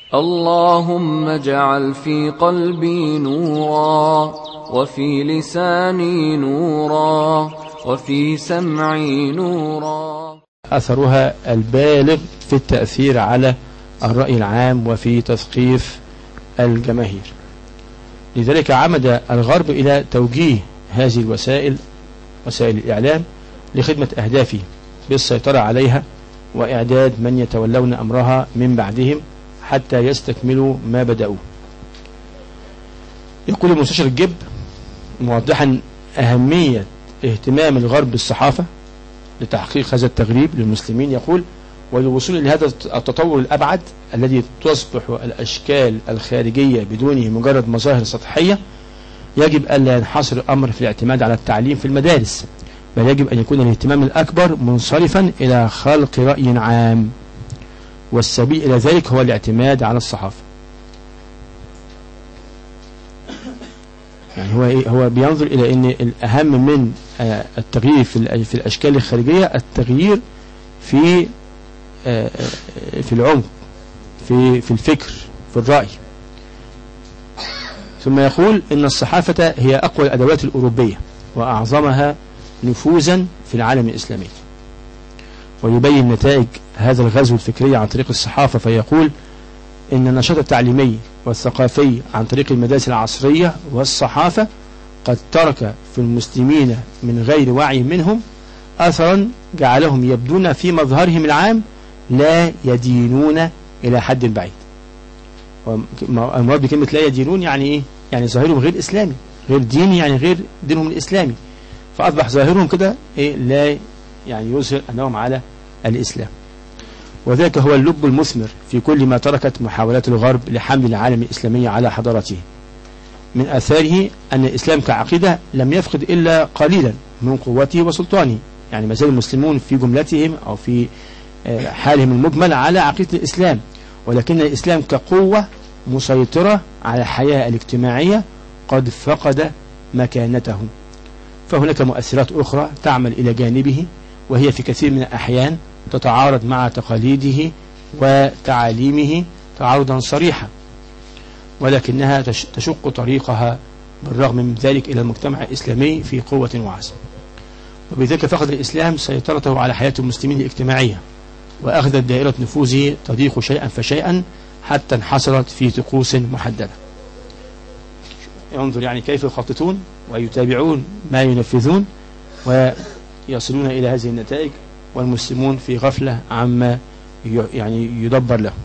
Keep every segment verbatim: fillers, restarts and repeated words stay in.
اللهم اجعل في قلبي نورا، وفي لساني نورا، وفي سمعي نورا. أثرها البالغ في التأثير على الرأي العام وفي تثقيف الجماهير. لذلك عمد الغرب إلى توجيه هذه الوسائل، وسائل الإعلام، لخدمة أهدافه بالسيطرة عليها وإعداد من يتولون أمرها من بعدهم حتى يستكملوا ما بدأوا. يقول المستشار الجب موضحا أهمية اهتمام الغرب بالصحافة لتحقيق هذا التغريب للمسلمين، يقول: وللوصول لهذا التطور الأبعد الذي تصبح الأشكال الخارجية بدونه مجرد مظاهر سطحية، يجب ألا ينحصر الأمر في الاعتماد على التعليم في المدارس، بل يجب أن يكون الاهتمام الأكبر منصرفا إلى خلق رأي عام، والسبيل إلى ذلك هو الاعتماد على الصحافة. يعني هو إيه؟ هو بينظر إلى أن الأهم من التغيير في الأشكال الخارجية التغيير في في العمق، في في الفكر، في الرأي. ثم يقول إن الصحافة هي أقوى الأدوات الأوروبية وأعظمها نفوذا في العالم الإسلامي. ويبين نتائج هذا الغزو الفكري عن طريق الصحافة، فيقول إن النشاط التعليمي والثقافي عن طريق المدارس العصرية والصحافة قد ترك في المسلمين من غير وعي منهم أثرا جعلهم يبدون في مظهرهم العام لا يدينون إلى حد بعيد. المراد بكلمة لا يدينون يعني إيه؟ يعني ظاهرهم غير إسلامي، غير ديني، يعني غير دينهم الإسلامي، فأصبح ظاهرهم كده إيه؟ لا يعني يظهر أنهم على الإسلام. وذلك هو اللب المثمر في كل ما تركت محاولات الغرب لحمل العالم الإسلامي على حضارته. من آثاره أن الإسلام كعقيدة لم يفقد إلا قليلا من قوته وسلطانه، يعني ما زال المسلمون في جملتهم أو في حالهم المجمل على عقيدة الإسلام، ولكن الإسلام كقوة مسيطرة على الحياة الاجتماعية قد فقد مكانته. فهناك مؤثرات أخرى تعمل إلى جانبه، وهي في كثير من الأحيان تتعارض مع تقاليده وتعاليمه تعارضا صريحا، ولكنها تشق طريقها بالرغم من ذلك إلى المجتمع الإسلامي في قوة وعزم. وبذلك فقد الإسلام سيطرته على حياة المسلمين الاجتماعية، وأخذت دائرة نفوذه تضيق شيئا فشيئا حتى انحصرت في طقوس محددة. ينظر يعني كيف يخططون ويتابعون ما ينفذون ويصلون إلى هذه النتائج، والمسلمون في غفلة عما يعني يدبر له.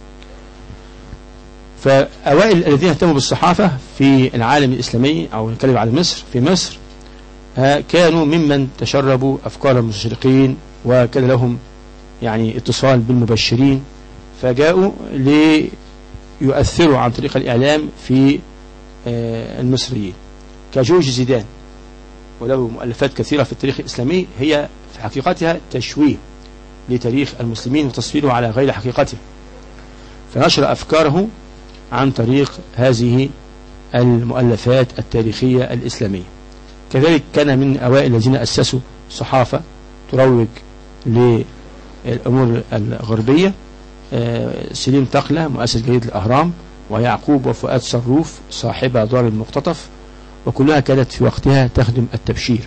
فأوائل الذين اهتموا بالصحافة في العالم الإسلامي، أو نتكلم على مصر، في مصر كانوا ممن تشربوا أفكار المستشرقين، وكان لهم يعني اتصال بالمبشرين، فجاءوا ليؤثروا عن طريق الإعلام في المصريين، كجورج زيدان، وله مؤلفات كثيرة في التاريخ الإسلامي هي في حقيقتها تشويه لتاريخ المسلمين وتصويره على غير حقيقته، فنشر أفكاره عن طريق هذه المؤلفات التاريخية الإسلامية. كذلك كان من أوائل الذين أسسوا صحافة تروج للأمور الغربية سليم تقلة مؤسس جريدة الأهرام، ويعقوب وفؤاد صروف صاحب دار المقتطف، وكلها كانت في وقتها تخدم التبشير،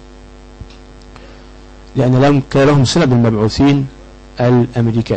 لأن لهم كان لهم صلة بالمبعوثين الأمريكان.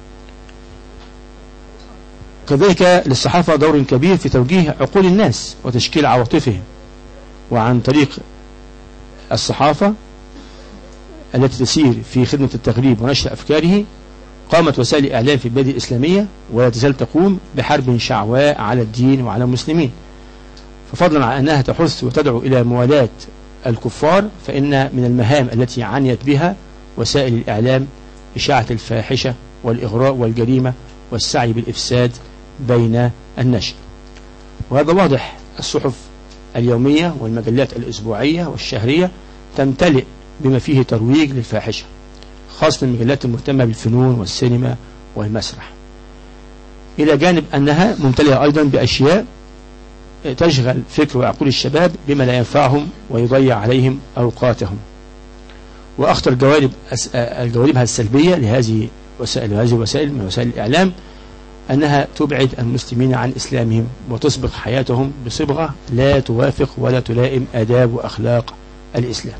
كذلك للصحافة دور كبير في توجيه عقول الناس وتشكيل عواطفهم، وعن طريق الصحافة التي تسير في خدمة التغريب ونشر أفكاره قامت وسائل الإعلام في البلاد الإسلامية ولا تزال تقوم بحرب شعواء على الدين وعلى المسلمين. ففضلا عن أنها تحث وتدعو إلى موالاة الكفار، فإن من المهام التي عنيت بها وسائل الإعلام إشاعة الفاحشة والإغراء والجريمة والسعي بالإفساد بين النشء. وهذا واضح، الصحف اليومية والمجلات الأسبوعية والشهرية تمتلئ بما فيه ترويج للفاحشة، خاصة المجلات المهتمة بالفنون والسينما والمسرح، إلى جانب أنها ممتلئة أيضا بأشياء تشغل فكر وعقول الشباب بما لا ينفعهم ويضيع عليهم أوقاتهم. وأخطر جوانب جوانبها السلبية لهذه وسائل هذه الوسائل من وسائل الإعلام أنها تبعد المسلمين عن إسلامهم وتسبق حياتهم بصبغة لا توافق ولا تلائم آداب وأخلاق الإسلام.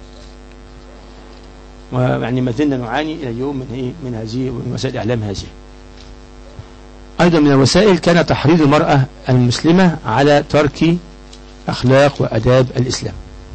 ويعني ما زلنا نعاني إلى اليوم من إيه من هذه ومن وسائل الإعلام هذه. أيضا من الوسائل كان تحريض المرأة المسلمة على ترك أخلاق وأداب الإسلام.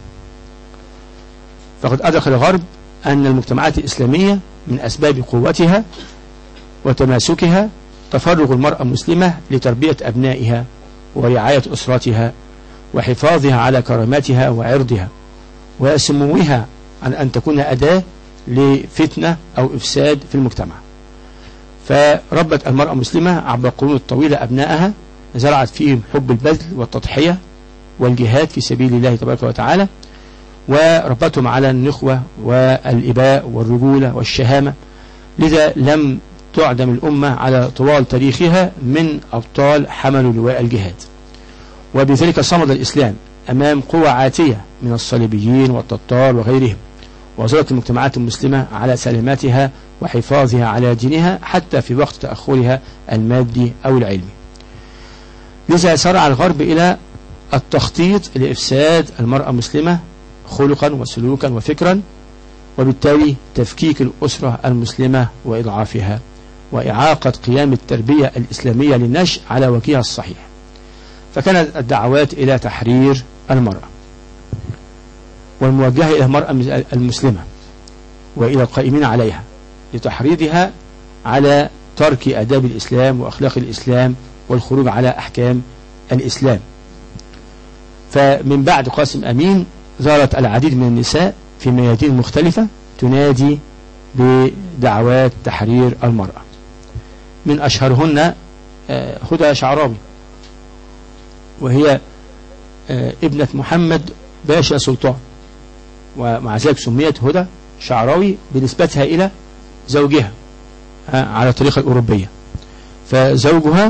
فقد أدرك الغرب أن المجتمعات الإسلامية من أسباب قوتها وتماسكها تفرغ المرأة المسلمة لتربية أبنائها ورعاية أسرتها وحفاظها على كراماتها وعرضها وسموها عن أن تكون أداة لفتنة أو إفساد في المجتمع. فربت المرأة المسلمة عبر القرون الطويلة أبنائها، زرعت فيهم حب البذل والتضحية والجهاد في سبيل الله تبارك وتعالى، وربتهم على النخوة والإباء والرجولة والشهامة. لذا لم تعدم الأمة على طوال تاريخها من أبطال حملوا لواء الجهاد، وبذلك صمد الإسلام أمام قوى عاتية من الصليبيين والتتار وغيرهم، وظلت المجتمعات المسلمة على سلامتها وحفاظها على دينها حتى في وقت تأخرها المادي أو العلمي. لذا سرع الغرب إلى التخطيط لإفساد المرأة المسلمة خلقا وسلوكا وفكرا، وبالتالي تفكيك الأسرة المسلمة وإضعافها وإعاقة قيام التربية الإسلامية للنشء على وجهها الصحيح. فكانت الدعوات إلى تحرير المرأة والموجهة إلى المرأة المسلمة وإلى القائمين عليها لتحريضها على ترك آداب الإسلام وأخلاق الإسلام والخروج على أحكام الإسلام. فمن بعد قاسم أمين ظهرت العديد من النساء في ميادين مختلفة تنادي بدعوات تحرير المرأة. من أشهرهن هدى شعراوي، وهي ابنة محمد باشا سلطان، ومع ذلك سميت هدى شعراوي بنسبتها إلى زوجها على الطريقة الأوروبية. فزوجها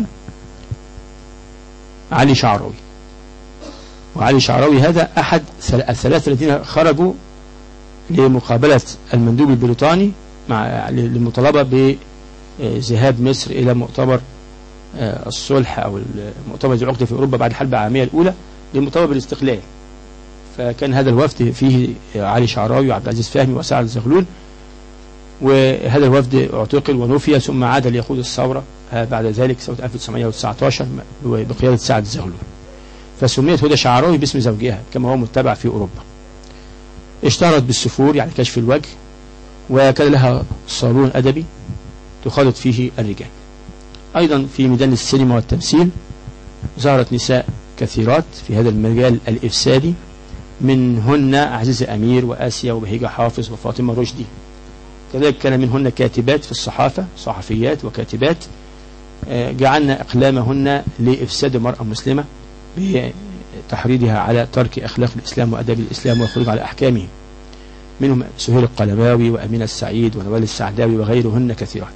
علي شعراوي، وعلي شعراوي هذا أحد الثلاثة الذين خرجوا لمقابلة المندوب البريطاني مع للمطالبة بذهاب مصر إلى مؤتمر الصلح أو المؤتمر الذي عقد في أوروبا بعد الحرب العالمية الأولى للمطالبة بالاستقلال. فكان هذا الوفد فيه علي شعراوي وعبد العزيز فهمي وسعد زغلول، وهذا الوفد اعتقل ونفي ثم عاد ليقود الثورة بعد ذلك سنة ألف وتسعمائة وتسعة عشر بقيادة سعد زغلول. فسميت هدى شعراوي باسم زوجها كما هو متبع في أوروبا. اشتهرت بالسفور يعني كشف الوجه، وكان لها صالون أدبي تخالط فيه الرجال. أيضا في ميدان السينما والتمثيل ظهرت نساء كثيرات في هذا المجال الإفسادي، منهن عزيزة أمير وآسيا وبهيجة حافظ وفاطمة رشدي. كذلك كان منهن كاتبات في الصحافة، صحفيات وكاتبات جعلنا أقلامهن لإفساد المرأة المسلمة بتحريضها على ترك أخلاق الإسلام وأداب الإسلام والخروج على أحكامه. منهم سهير القلماوي وأمينة السعيد ونوال السعداوي وغيرهن كثيرات.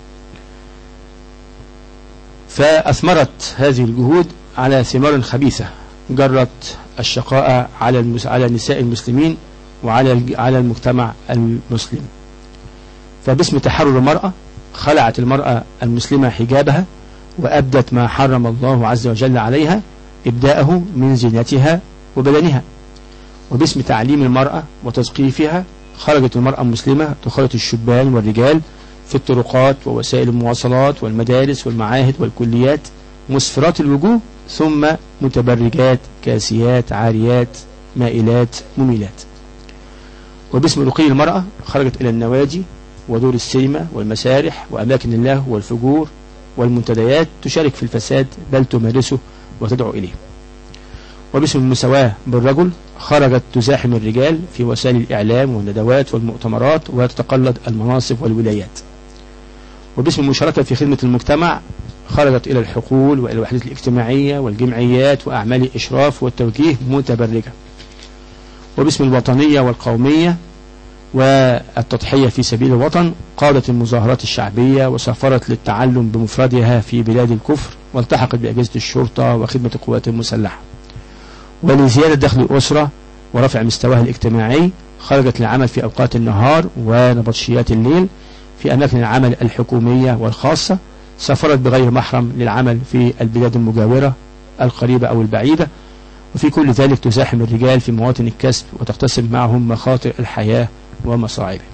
فأثمرت هذه الجهود على ثمار خبيثة جرت الشقاء على المس... على النساء المسلمين وعلى على المجتمع المسلم. فباسم تحرر المرأة خلعت المرأة المسلمة حجابها وأبدت ما حرم الله عز وجل عليها إبداءه من زينتها وبدنها. وباسم تعليم المرأة وتثقيفها خرجت المرأة المسلمة تخالط الشبان والرجال في الطرقات ووسائل المواصلات والمدارس والمعاهد والكليات مسفرات الوجوه ثم متبرجات كاسيات عاريات مائلات مميلات. وباسم رقي المرأة خرجت إلى النوادي ودور السينما والمسارح وأماكن اللهو والفجور والمنتديات تشارك في الفساد بل تمارسه وتدعو إليه. وباسم المساواة بالرجل خرجت تزاحم الرجال في وسائل الإعلام والندوات والمؤتمرات وتتقلد المناصب والولايات. وباسم المشاركة في خدمة المجتمع خرجت إلى الحقول وإلى الوحدات الاجتماعية والجمعيات وأعمال الإشراف والتوجيه متبرجة. وباسم الوطنية والقومية والتضحية في سبيل الوطن قادت المظاهرات الشعبية وسافرت للتعلم بمفردها في بلاد الكفر والتحقت بأجهزة الشرطة وخدمة القوات المسلحة. ولزيادة دخل الأسرة ورفع مستواها الاجتماعي خرجت للعمل في أوقات النهار ونبطشيات الليل في أماكن العمل الحكومية والخاصة سافرت بغير محرم للعمل في البلاد المجاورة القريبة أو البعيدة، وفي كل ذلك تزاحم الرجال في مواطن الكسب وتقتسم معهم مخاطر الحياة ومصاعبها.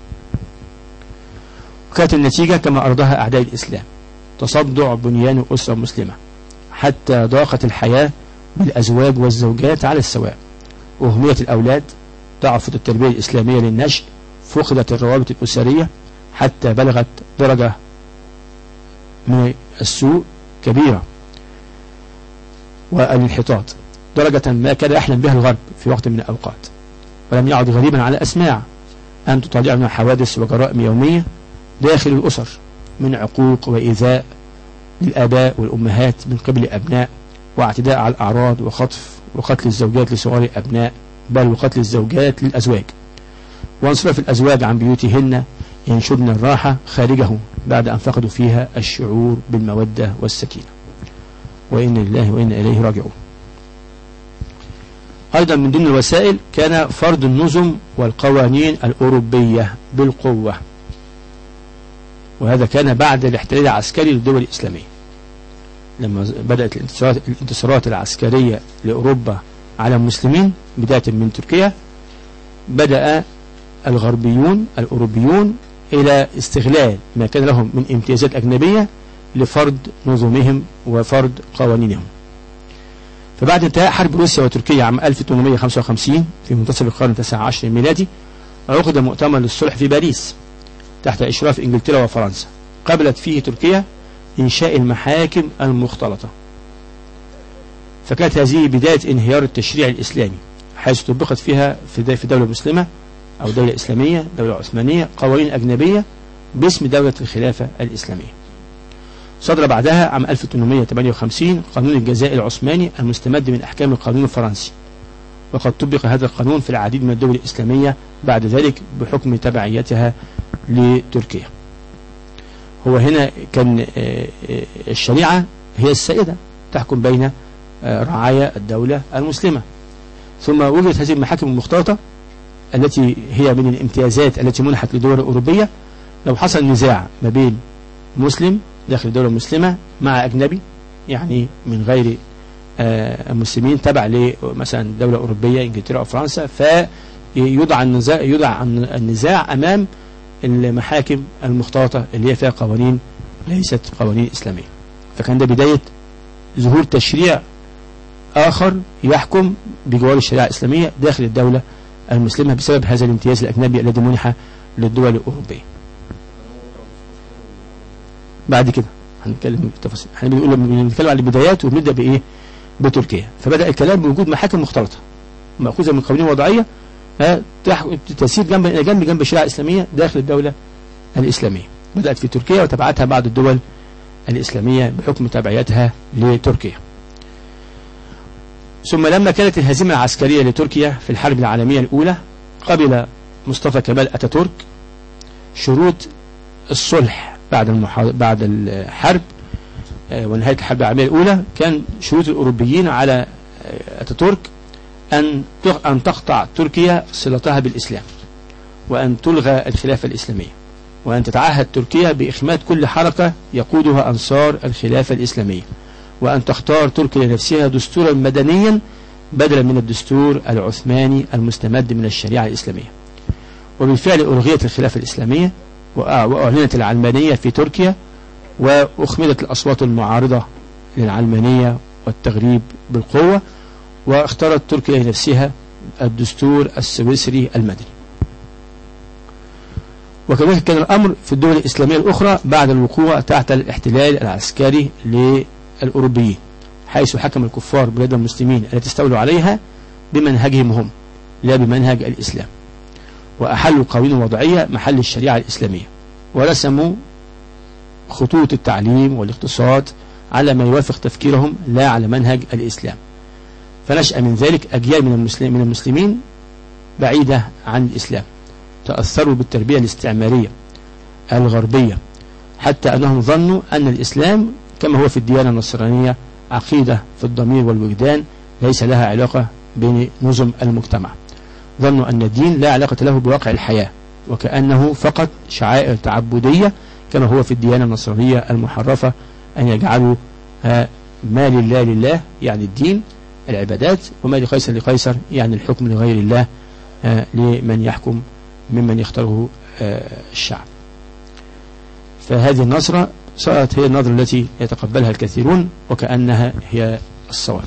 وكانت النتيجة كما أرضها أعداء الإسلام، تصدع بنيان أسرة مسلمة حتى ضاقت الحياة بالأزواج والزوجات على السواء، أهمية الأولاد، ضعفت التربية الإسلامية للنشء، فقدت الروابط الأسرية حتى بلغت درجة من السوء كبيرة والانحطاط، درجة ما كان يحلم بها الغرب في وقت من الأوقات. ولم يعد غريبا على أسماع أن تطالعنا حوادث وجرائم يومية داخل الأسر من عقوق وإيذاء للآباء والأمهات من قبل الأبناء، واعتداء على الأعراض وخطف وقتل الزوجات لصغار الأبناء، بل وقتل الزوجات للأزواج، وانصراف الأزواج عن بيوتهن ينشدن الراحة خارجه بعد أن فقدوا فيها الشعور بالمودة والسكينة. وإنا لله وإنا إليه راجعون. أيضا من ضمن الوسائل كان فرض النظم والقوانين الأوروبية بالقوة، وهذا كان بعد الاحتلال العسكري للدول الإسلامية. لما بدأت الانتصارات, الانتصارات العسكرية لأوروبا على المسلمين بداية من تركيا، بدأ الغربيون الأوروبيون إلى استغلال ما كان لهم من امتيازات أجنبية لفرض نظمهم وفرض قوانينهم. فبعد انتهاء حرب روسيا وتركيا عام ألف وثمانمائة وخمسة وخمسين في منتصف القرن التاسع عشر الميلادي، عقد مؤتمر للصلح في باريس تحت إشراف إنجلترا وفرنسا، قبلت فيه تركيا إنشاء المحاكم المختلطة. فكانت هذه بداية انهيار التشريع الإسلامي، حيث طبقت فيها في دولة مسلمة أو دولة إسلامية دولة عثمانية قوانين أجنبية باسم دولة الخلافة الإسلامية. صدر بعدها عام ألف وثمانمائة وثمانية وخمسين قانون الجزاء العثماني المستمد من أحكام القانون الفرنسي، وقد طبق هذا القانون في العديد من الدول الإسلامية بعد ذلك بحكم تبعيتها لتركيا. هو هنا كان الشريعة هي السائدة تحكم بين رعايا الدولة المسلمة، ثم وجدت هذه المحاكم المختلطة التي هي من الامتيازات التي منحت للدول الأوروبية. لو حصل نزاع ما بين مسلم داخل الدولة المسلمة مع أجنبي، يعني من غير المسلمين تبع لمثلا دولة أوروبية إنجلترا أو فرنسا، فيوضع النزاع يوضع النزاع أمام المحاكم المختلطة اللي هي فيها قوانين ليست قوانين إسلامية. فكان ده بداية ظهور تشريع آخر يحكم بجوار الشريعة الإسلامية داخل الدولة المسلمة بسبب هذا الامتياز الأجنبي الذي منح للدول الأوروبية. بعد كده هنتكلم بالتفاصيل، احنا بنقول بنتكلم على البدايات وبنبدأ بإيه؟ بتركيا. فبدأ الكلام بوجود محاكم مختلطة مأخوذة من قوانين وضعية تسير جنب إلى جنب جنب الشريعة الإسلامية داخل الدولة الإسلامية. بدأت في تركيا وتبعتها بعض الدول الإسلامية بحكم تبعيتها لتركيا. ثم لما كانت الهزيمة العسكرية لتركيا في الحرب العالمية الأولى، قبل مصطفى كمال أتاتورك شروط الصلح بعد المحا... بعد الحرب ونهاية الحرب العالمية الأولى. كان شروط الأوروبيين على أتاتورك أن أن تقطع تركيا صلتها بالإسلام، وأن تلغى الخلافة الإسلامية، وأن تتعهد تركيا بإخماد كل حركة يقودها أنصار الخلافة الإسلامية، وأن تختار تركيا لنفسها دستورا مدنيا بدلا من الدستور العثماني المستمد من الشريعة الإسلامية. وبالفعل ألغيت الخلافة الإسلامية وأعلنت العلمانية في تركيا، وأخمدت الأصوات المعارضة للعلمانية والتغريب بالقوة، واختارت تركيا لنفسها الدستور السويسري المدني. وكذلك كان الأمر في الدول الإسلامية الأخرى بعد الوقوع تحت الاحتلال العسكري للأوروبيين، حيث حكم الكفار بلاد المسلمين التي استولوا عليها بمنهجهم هم لا بمنهج الإسلام، وأحلوا قوانين وضعية محل الشريعة الإسلامية، ورسموا خطوط التعليم والاقتصاد على ما يوافق تفكيرهم لا على منهج الإسلام. فنشأ من ذلك أجيال من المسلمين, من المسلمين بعيدة عن الإسلام، تأثروا بالتربية الاستعمارية الغربية، حتى أنهم ظنوا أن الإسلام كما هو في الديانة النصرانية عقيدة في الضمير والوجدان ليس لها علاقة بنظم المجتمع. ظنوا أن الدين لا علاقة له بواقع الحياة، وكأنه فقط شعائر تعبدية كما هو في الديانة النصرانية المحرفة أن يجعلوا ما لله لله يعني الدين العبادات، وما لقيصر لقيصر يعني الحكم لغير الله لمن يحكم ممن يختاره الشعب. فهذه النظرة صارت هي النظرة التي يتقبلها الكثيرون وكأنها هي الصواب.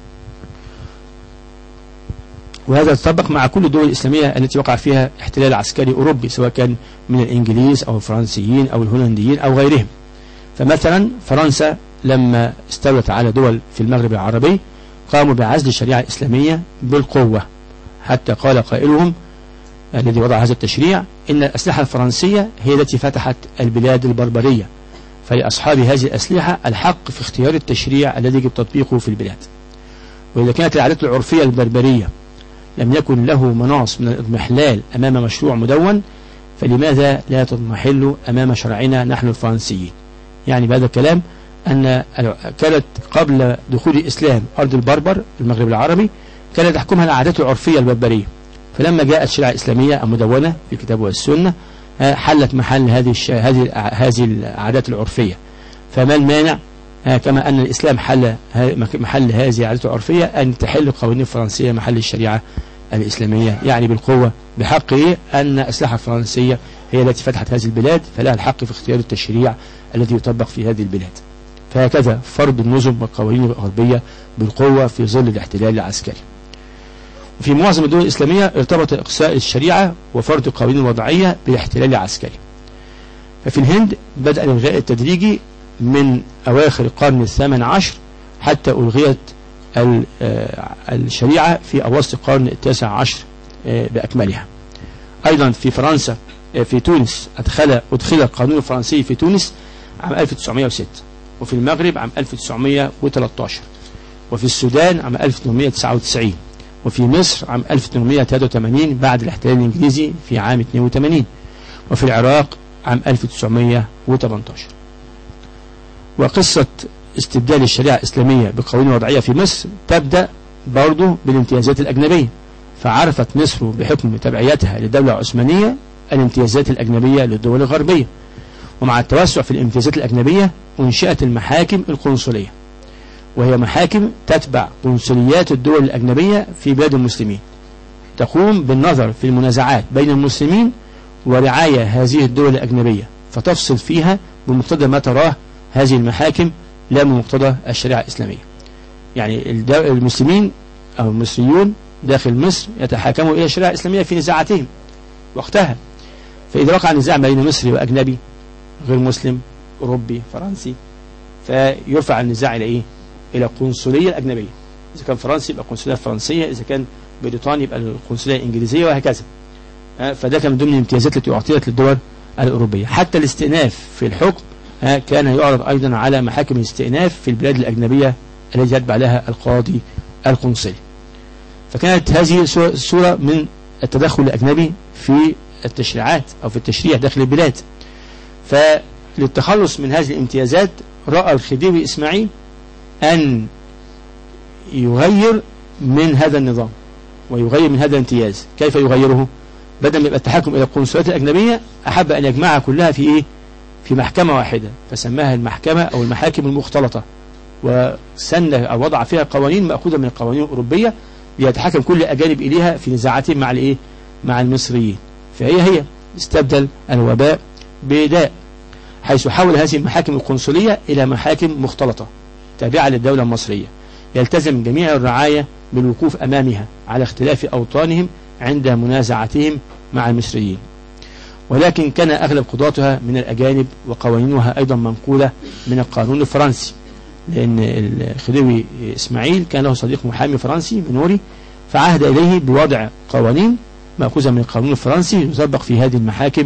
وهذا يتطبق مع كل الدول الإسلامية التي وقع فيها احتلال عسكري أوروبي، سواء كان من الإنجليز أو الفرنسيين أو الهولنديين أو غيرهم. فمثلا فرنسا لما استولت على دول في المغرب العربي قاموا بعزل الشريعة الإسلامية بالقوة، حتى قال قائلهم الذي وضع هذا التشريع إن الأسلحة الفرنسية هي التي فتحت البلاد البربرية، فلأصحاب هذه الأسلحة الحق في اختيار التشريع الذي يجب تطبيقه في البلاد. وإذا كانت العادات العرفية البربرية لم يكن له مناص من الاضمحلال أمام مشروع مدون، فلماذا لا تضمحل أمام شرعنا نحن الفرنسيين؟ يعني بهذا الكلام أن كانت قبل دخول الإسلام أرض البربر المغرب العربي كانت تحكمها العادات العرفية البربرية، فلما جاءت الشريعة الإسلامية المدونة في الكتاب والسنة حلت محل هذه الش... هذه هذه العادات العرفية. فما المانع كما أن الإسلام حل محل هذه العادات العرفية أن تحل القوانين الفرنسية محل الشريعة الإسلامية، يعني بالقوة بحق إيه أن الأسلحة الفرنسية هي التي فتحت هذه البلاد، فلها الحق في اختيار التشريع الذي يطبق في هذه البلاد. فهكذا فرض النظم والقوانين الغربية بالقوة في ظل الاحتلال العسكري. وفي معظم الدول الإسلامية ارتبط إقصاء الشريعة وفرض القوانين الوضعية بالاحتلال العسكري. ففي الهند بدأ الإلغاء التدريجي من أواخر القرن الثامن عشر حتى ألغيت الشريعة في أواسط القرن التاسع عشر بأكملها. أيضا في فرنسا في تونس أدخل أدخل القانون الفرنسي في تونس عام ألف وتسعمائة وستة، وفي المغرب عام ألف وتسعمائة وثلاثة عشر، وفي السودان عام ألف وثمانمائة وتسعة وتسعين، وفي مصر عام ألف وثمانمائة وثلاثة وثمانين بعد الاحتلال الإنجليزي في عام اثنين وثمانين، وفي العراق عام ألف وتسعمائة وثمانية عشر. وقصة استبدال الشريعة الإسلامية بقوانين وضعية في مصر تبدأ برضو بالامتيازات الأجنبية، فعرفت مصر بحكم تبعيتها للدولة العثمانية الامتيازات الأجنبية للدول الغربية، ومع التوسع في الامتيازات الأجنبية أنشئت المحاكم القنصلية، وهي محاكم تتبع قنصليات الدول الأجنبية في بلاد المسلمين، تقوم بالنظر في المنازعات بين المسلمين ورعاية هذه الدول الأجنبية، فتفصل فيها بمقتضى ما تراه هذه المحاكم لا بمقتضى الشريعة الإسلامية. يعني المسلمين أو المصريون داخل مصر يتحاكموا إلى الشريعة الإسلامية في نزاعاتهم وقتها، فإذا وقع نزاع بين مصري وأجنبي غير مسلم أوروبي فرنسي فيرفع النزاع إلى إيه؟ إلى القنصلية الأجنبية. إذا كان فرنسي يبقى القنصلية الفرنسية، إذا كان بريطاني يبقى القنصلية الإنجليزية، وهكذا. فده كان من ضمن الامتيازات التي أعطيت للدول الأوروبية. حتى الاستئناف في الحكم كان يعرض أيضا على محاكم الاستئناف في البلاد الأجنبية التي يتبع لها القاضي القنصلي. فكانت هذه صورة من التدخل الأجنبي في التشريعات أو في التشريع داخل البلاد. فللتخلص من هذه الامتيازات رأى الخديوي إسماعيل أن يغير من هذا النظام ويغير من هذا الامتياز. كيف يغيره؟ بدل ما يبقى التحكم إلى القنصليات الأجنبية أحب أن يجمعها كلها في إيه؟ في محكمة واحدة، فسماها المحكمة أو المحاكم المختلطة، وسن أو وضع فيها قوانين مأخوذة من القوانين الأوروبية ليتحكم كل أجانب إليها في نزاعاتهم مع الإيه؟ مع المصريين. فهي هي استبدل الوباء بداء، حيث حول هذه المحاكم القنصلية إلى محاكم مختلطة تابعة للدولة المصرية، يلتزم جميع الرعاية بالوقوف أمامها على اختلاف أوطانهم عند منازعتهم مع المصريين. ولكن كان أغلب قضاتها من الأجانب، وقوانينها أيضا منقولة من القانون الفرنسي، لأن الخديوي إسماعيل كان له صديق محامي فرنسي منوري، فعهد إليه بوضع قوانين مأخوذة من القانون الفرنسي يطبق في هذه المحاكم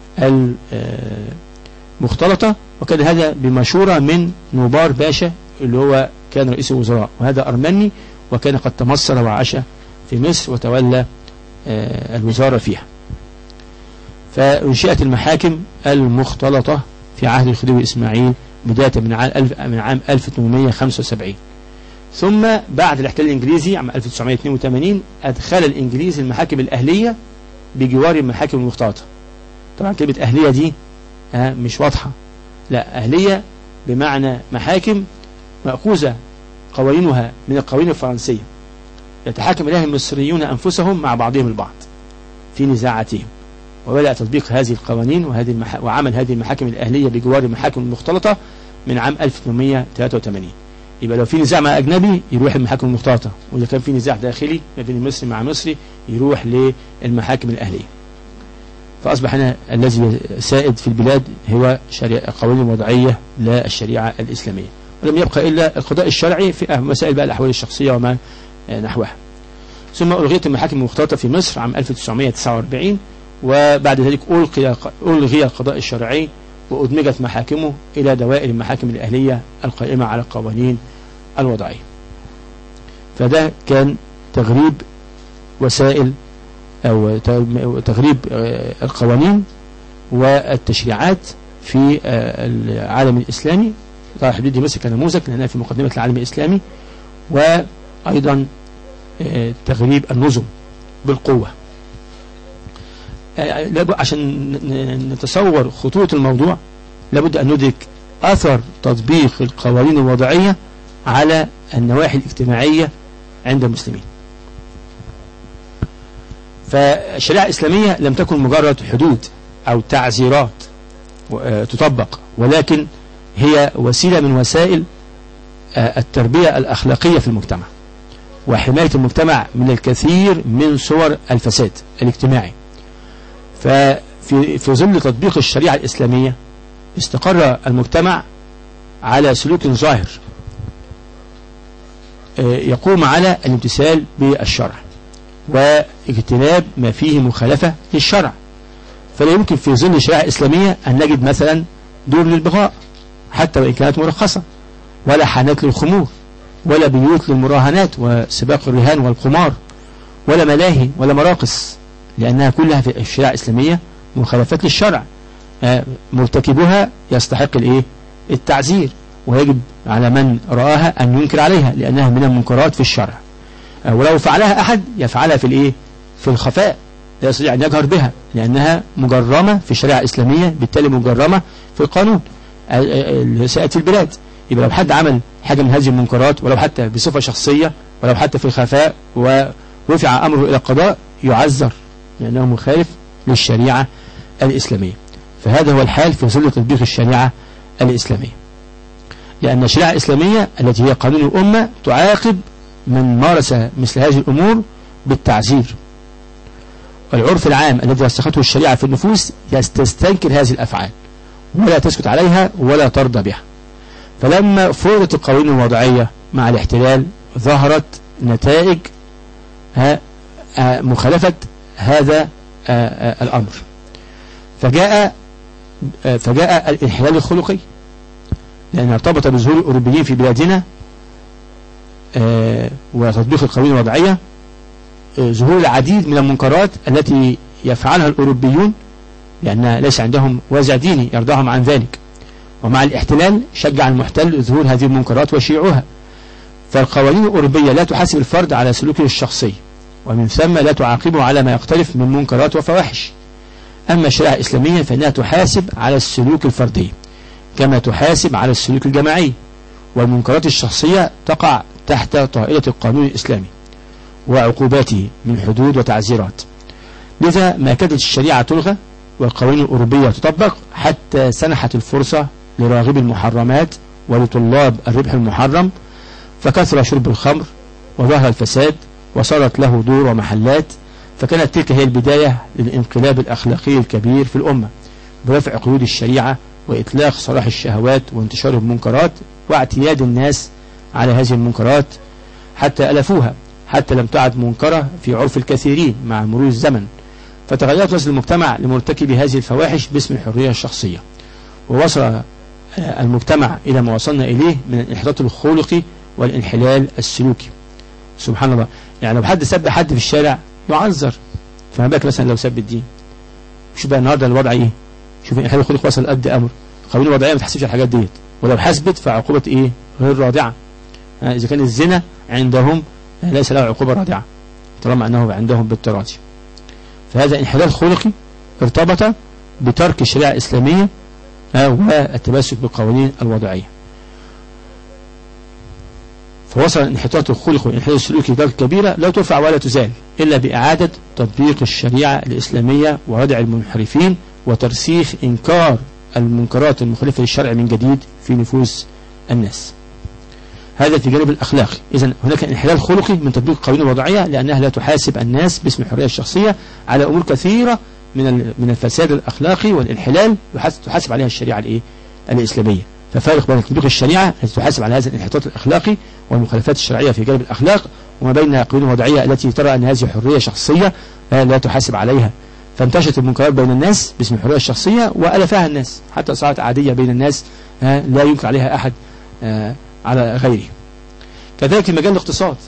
المختلطة. وكان هذا بمشورة من نوبار باشا اللي هو كان رئيس الوزراء، وهذا أرمني وكان قد تمصر وعاش في مصر وتولى الوزارة فيها. فانشئت المحاكم المختلطة في عهد الخديوي إسماعيل بداية من عام ألف وثمانمائة وخمسة وسبعين. ثم بعد الاحتلال الإنجليزي عام ألف وتسعمائة واثنين وثمانين أدخل الإنجليز المحاكم الأهلية بجوار المحاكم المختلطة. طبعا كلمة أهلية دي آه مش واضحة، لا، أهلية بمعنى محاكم مأخوذة قوانينها من القوانين الفرنسية يتحاكم إليها المصريون أنفسهم مع بعضهم البعض في نزاعاتهم، وبدأ تطبيق هذه القوانين وهذه المح... وعمل هذه المحاكم الأهلية بجوار المحاكم المختلطة من عام ألف وثمانمائة وثلاثة وثمانين. يبقى لو في نزاع مع أجنبي يروح المحاكم المختلطة، وإذا كان في نزاع داخلي ما بين المصري مع مصري يروح للمحاكم الأهلية. فأصبح هنا الذي سائد في البلاد هو القوانين الوضعية لا الشريعة الإسلامية، ولم يبقى إلا القضاء الشرعي في مسائل بقى الأحوال الشخصية وما نحوها. ثم ألغيت المحاكم المختلطة في مصر عام ألف وتسعمائة وتسعة وأربعين، وبعد ذلك ألغي ألغي القضاء الشرعي وأدمجت محاكمه إلى دوائر المحاكم الأهلية القائمة على القوانين الوضعية. فده كان تغريب وسائل أو تغريب القوانين والتشريعات في العالم الإسلامي. طبعا حدود مصر كنموذج لأنها في مقدمة العالم الإسلامي، وأيضا تغريب النظم بالقوة. عشان نتصور خطورة الموضوع لابد أن ندرك أثر تطبيق القوانين الوضعية على النواحي الاجتماعية عند المسلمين. فالشريعة الإسلامية لم تكن مجرد حدود أو تعزيرات تطبق، ولكن هي وسيلة من وسائل التربية الأخلاقية في المجتمع وحماية المجتمع من الكثير من صور الفساد الاجتماعي. ففي في ظل تطبيق الشريعة الإسلامية استقر المجتمع على سلوك ظاهر يقوم على الامتثال بالشرع واجتناب ما فيه مخالفة للشرع. فلا يمكن في ظل الشريعة الإسلامية أن نجد مثلا دور للبغاء حتى وإن كانت مرخصة، ولا حانات للخمور، ولا بيوت للمراهنات وسباق الرهان والقمار، ولا ملاهي ولا مراقص، لأنها كلها في الشريعة الإسلامية مخالفات للشرع، مرتكبها يستحق الايه التعزير، ويجب على من رآها أن ينكر عليها لأنها من المنكرات في الشرع. ولو فعلها أحد يفعلها في الايه في الخفاء، لا يستطيع أن يجهر بها لأنها مجرمة في الشريعة الإسلامية، بالتالي مجرمة في القانون سائد البلاد. يبقى لو حد عمل حاجة من هذه المنكرات ولو حتى بصفة شخصية ولو حتى في الخفاء ورفع أمره إلى القضاء يعذر لأنه مخالف للشريعة الإسلامية. فهذا هو الحال في ظل تطبيق الشريعة الإسلامية، لأن الشريعة الإسلامية التي هي قانون الأمة تعاقب من مارس مثل هذه الأمور بالتعزير. والعرف العام الذي رسخته الشريعة في النفوس يستنكر هذه الأفعال ولا تسكت عليها ولا ترضى بها. فلما فرضت القوانين الوضعية مع الاحتلال ظهرت نتائج مخالفة هذا الأمر، فجاء فجاء الانحلال الخلقي، لأن ارتبط بظهور الأوروبيين في بلادنا وتطبيق القوانين الوضعية ظهور العديد من المنكرات التي يفعلها الأوروبيون لأن ليس عندهم وازع ديني يرضاهم عن ذلك، ومع الاحتلال شجع المحتل ظهور هذه المنكرات وشيوعها. فالقوانين الأوروبية لا تحاسب الفرد على سلوكه الشخصي، ومن ثم لا تعاقبه على ما يقترف من منكرات وفواحش. أما الشريعة الإسلامية فإنها تحاسب على السلوك الفردي كما تحاسب على السلوك الجماعي، والمنكرات الشخصية تقع تحت طائلة القانون الإسلامي وعقوباته من حدود وتعزيرات. لذا ما كادت الشريعة تلغى والقوانين الأوروبية تطبق حتى سنحت الفرصة لراغب المحرمات ولطلاب الربح المحرم، فكثر شرب الخمر وظهر الفساد وصارت له دور ومحلات. فكانت تلك هي البداية للانقلاب الأخلاقي الكبير في الأمة برفع قيود الشريعة وإطلاق سراح الشهوات وانتشار المنكرات واعتياد الناس على هذه المنكرات حتى ألفوها، حتى لم تعد منكرة في عرف الكثيرين مع مرور الزمن. فتغيرت وصل المجتمع لمرتكب هذه الفواحش باسم الحرية الشخصية، ووصل المجتمع إلى ما وصلنا إليه من الانحطاط الخلقي والانحلال السلوكي. سبحان الله، يعني لو حد سب حد في الشارع يعذر، فما بالك مثلا لو سب الدين. شوف بقى النهارده الوضع ايه، شوف الانحلال الخلقي وصل قد امر. القوانين الوضعيه ما تحسبش الحاجات ديت، ولو حسبت فعقوبه ايه غير رادعه. يعني اذا كان الزنا عندهم ليس له عقوبه رادعه طالما انه عندهم بالتراضي. فهذا انحلال خلقي ارتبط بترك الشريعه الاسلاميه والتمسك بالقوانين الوضعية. فوصل الانحطاط الخلقي والانحطاط السلوكي درجة كبيرة لا ترفع ولا تزال إلا بإعادة تطبيق الشريعة الإسلامية وردع المنحرفين وترسيخ إنكار المنكرات المخالفة للشرع من جديد في نفوس الناس. هذا في جانب الأخلاقي. إذن هناك انحلال خلقي من تطبيق القوانين الوضعية لأنها لا تحاسب الناس باسم الحرية الشخصية على أمور كثيرة من من الفساد الأخلاقي والانحلال تحاسب عليها الشريعة الإيه؟ الإسلامية. ففارق بين تطبيق الشريعة التي تحاسب على هذا الانحطاط الأخلاقي والمخالفات الشرعية في جانب الأخلاق وما بين القوانين الوضعية التي ترى أن هذه حرية شخصية لا تحاسب عليها، فانتشرت المنكرات بين الناس باسم الحرية الشخصية وألفها الناس حتى صارت عادية بين الناس لا ينكر عليها أحد على غيره. كذلك في مجال الاقتصاد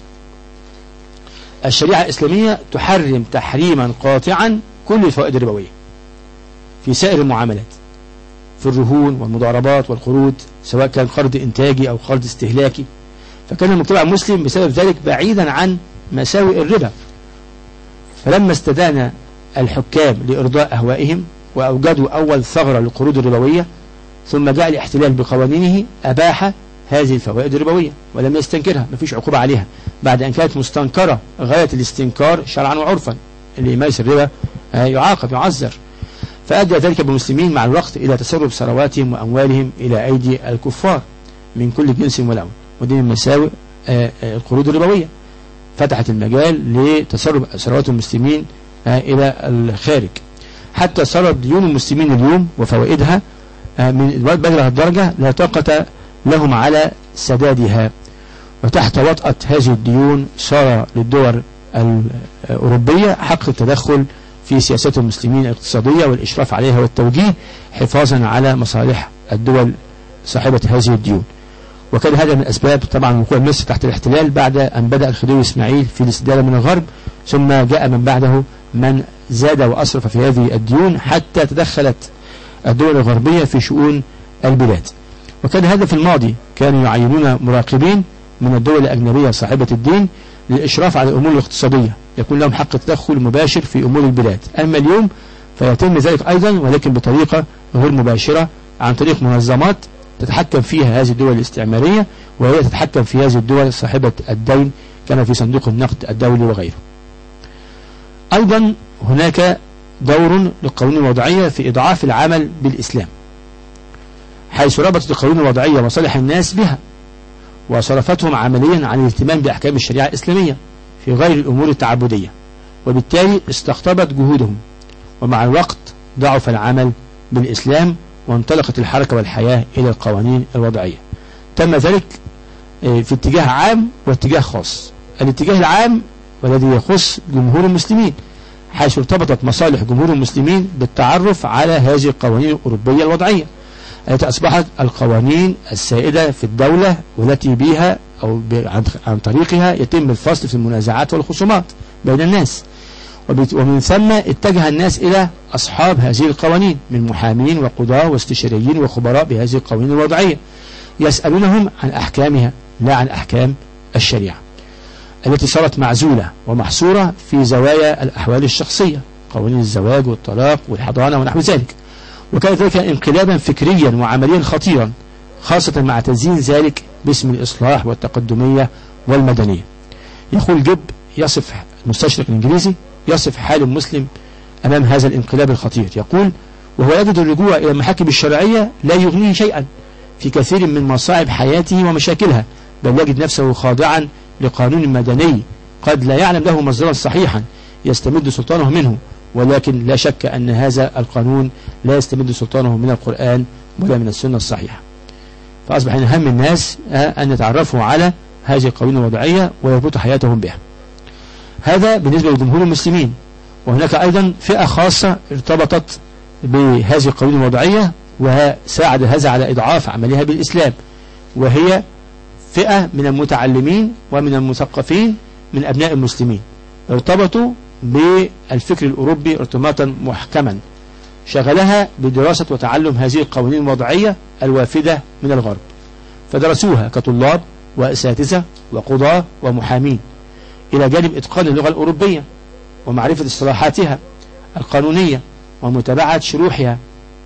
الشريعة الإسلامية تحرم تحريما قاطعا كل الفوائد الربوية في سائر المعاملات، في الرهون والمضاربات والقروض سواء كان قرض إنتاجي أو قرض استهلاكي. فكان المجتمع المسلم بسبب ذلك بعيدا عن مساوئ الربا، فلما استدان الحكام لإرضاء أهوائهم وأوجدوا أول ثغرة للقروض الربوية ثم جاء الاحتلال بقوانينه أباح هذه الفوائد الربوية ولم يستنكرها، ما فيش عقوبة عليها بعد أن كانت مستنكرة غاية الاستنكار شرعا وعرفا. اللي يمارس الربا يعاقب يعذر. فأدى ذلك بالمسلمين مع الوقت إلى تسرب ثرواتهم وأموالهم إلى أيدي الكفار من كل جنس ولون، ودي من مساوئ القروض الربوية. فتحت المجال لتسرب ثروات المسلمين إلى الخارج حتى صارت ديون المسلمين اليوم وفوائدها من بلغ الدرجة لا طاقة لهم على سدادها. وتحت وطأة هذه الديون صار للدول الأوروبية حق التدخل في سياسات المسلمين الاقتصادية والإشراف عليها والتوجيه حفاظا على مصالح الدول صاحبة هذه الديون. وكان هذا من أسباب طبعا وقوع مصر تحت الاحتلال بعد أن بدأ الخديوي إسماعيل في الاستدالة من الغرب، ثم جاء من بعده من زاد وأسرف في هذه الديون حتى تدخلت الدول الغربية في شؤون البلاد. وكان هذا في الماضي كانوا يعينون مراقبين من الدول الأجنبية صاحبة الدين للإشراف على الأمور الاقتصادية، يكون لهم حق التدخل مباشر في أمور البلاد. أما اليوم فيتم ذلك أيضا ولكن بطريقة غير مباشرة عن طريق منظمات تتحكم فيها هذه الدول الاستعمارية، وهي تتحكم في هذه الدول صاحبة الدين كما في صندوق النقد الدولي وغيره. أيضا هناك دور للقوانين الوضعية في إضعاف العمل بالإسلام، حيث ربطت القوانين الوضعية مصالح الناس بها وصرفتهم عمليا عن الاهتمام بأحكام الشريعة الإسلامية في غير الأمور التعبدية، وبالتالي استقطبت جهودهم، ومع الوقت ضعف العمل بالإسلام وانطلقت الحركة والحياة إلى القوانين الوضعية. تم ذلك في اتجاه عام واتجاه خاص. الاتجاه العام والذي يخص جمهور المسلمين، حيث ارتبطت مصالح جمهور المسلمين بالتعرف على هذه القوانين الأوروبية الوضعية التي أصبحت القوانين السائدة في الدولة والتي بها أو عن طريقها يتم الفصل في المنازعات والخصومات بين الناس. ومن ثم اتجه الناس إلى أصحاب هذه القوانين من محامين وقضاة واستشاريين وخبراء بهذه القوانين الوضعية يسألونهم عن أحكامها لا عن أحكام الشريعة التي صارت معزولة ومحصورة في زوايا الأحوال الشخصية، قوانين الزواج والطلاق والحضانة ونحو ذلك. وكان ذلك انقلابا فكريا وعمليا خطيرا، خاصة مع تزيين ذلك باسم الإصلاح والتقدمية والمدنية. يقول جيب يصف المستشرق الإنجليزي يصف حال المسلم أمام هذا الانقلاب الخطير، يقول: وهو يجد الرجوع إلى المحاكم الشرعية لا يغنيه شيئا في كثير من مصاعب حياته ومشاكلها، بل يجد نفسه خاضعا لقانون مدني قد لا يعلم له مصدرا صحيحا يستمد سلطانه منه، ولكن لا شك أن هذا القانون لا يستمد سلطانه من القرآن ولا من السنة الصحيحة. فأصبح من أهم الناس أن يتعرفوا على هذه القوانين الوضعية ويربطوا حياتهم بها. هذا بالنسبة لجمهور المسلمين. وهناك أيضا فئة خاصة ارتبطت بهذه القوانين الوضعية وساعد هذا على إضعاف عملها بالإسلام، وهي فئة من المتعلمين ومن المثقفين من أبناء المسلمين ارتبطوا بالفكر الأوروبي ارتباطا محكما شغلها بدراسة وتعلم هذه القوانين الوضعية الوافدة من الغرب، فدرسوها كطلاب وأساتذة وقضاة ومحامين، إلى جانب إتقان اللغة الأوروبية ومعرفة اصطلاحاتها القانونية ومتابعة شروحها